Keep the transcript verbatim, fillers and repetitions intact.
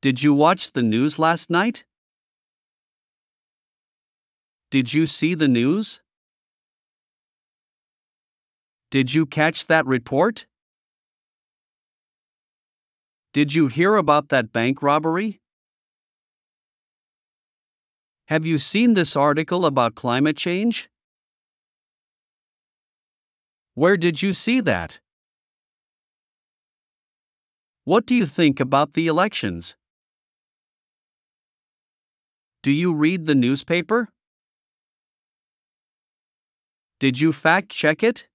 Did you watch the news last night? Did you see the news? Did you catch that report? Did you hear about that bank robbery? Have you seen this article about climate change? Where did you see that? What do you think about the elections? Do you read the newspaper? Did you fact check it?